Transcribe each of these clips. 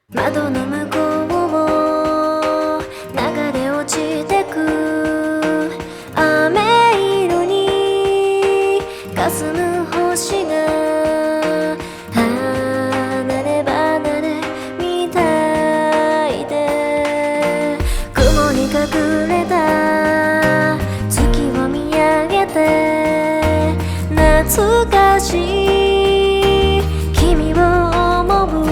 窓の向こうを流れ落ちてく雨色に霞む星が離れ離れみたいで、雲に隠れた月を見上げて懐かしい君を思う。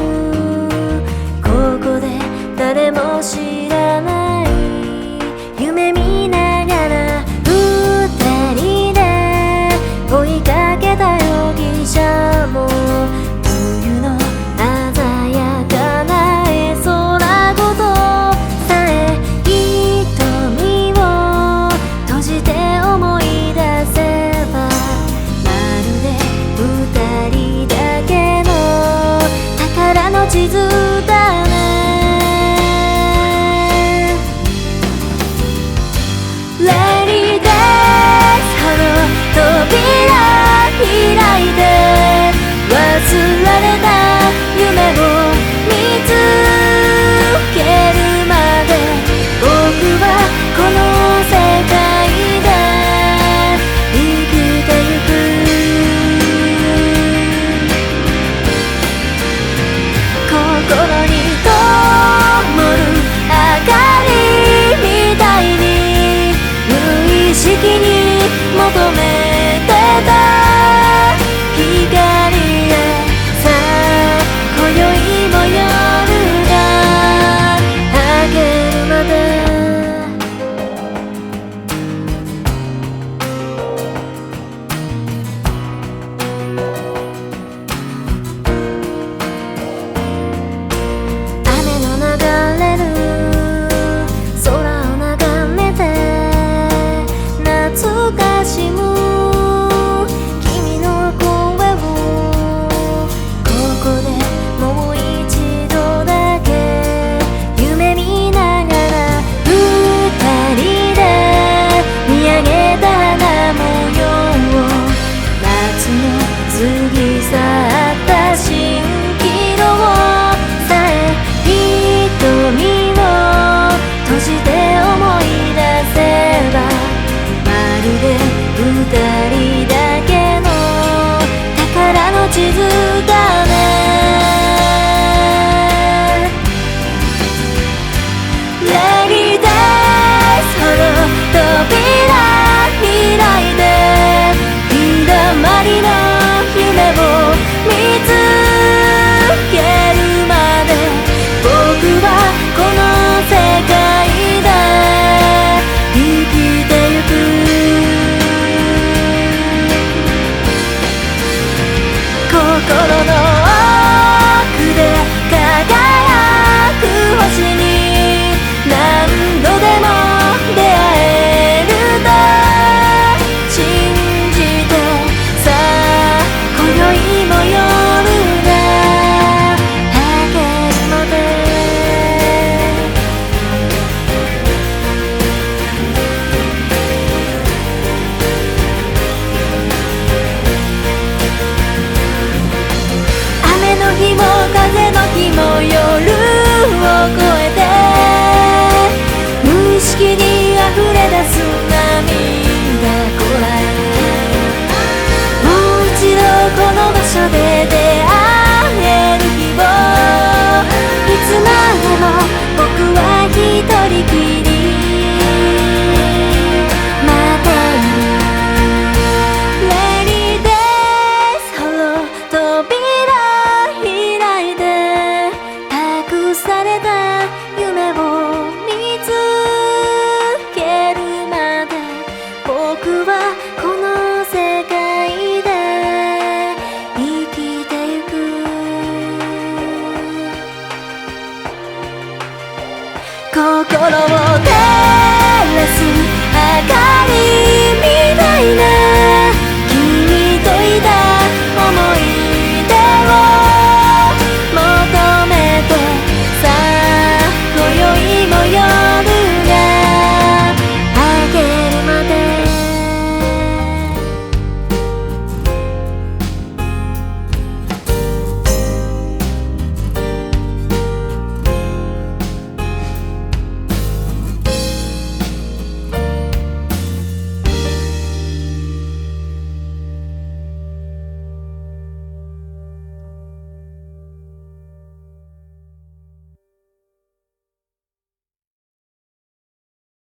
誰も知らない夢見ながら二人で追いかけた容疑者も、冬の鮮やかな絵空ごとさえ瞳を閉じて思い出せば、まるで二人だけの宝の地図だね。開いて忘れた夢を見つけるまで、僕はこの世界で生きてゆく。心に灯る明かりみたいに無意識に求めてた過ぎ去った蜃気楼さえ瞳を閉じて思い出せば、まるで二人だけの宝の地図だね。レリーデスほど扉開いて日だまりの夢を見つけるまで、僕はこの世界で生きてゆく。心の奥で輝く星に何度でも出会えると信じて、さあ今宵も夜が明けるので、雨の日も風の日も夜を越えて無意識に溢れ出す涙こらえ、もう一度この場所で出会える日を、いつまでも僕は一人きり待っている。レリーデスほど扉開いて託された夢を見つけるまで、僕はこの世界で生きてゆく。心を照らす明かりみたいな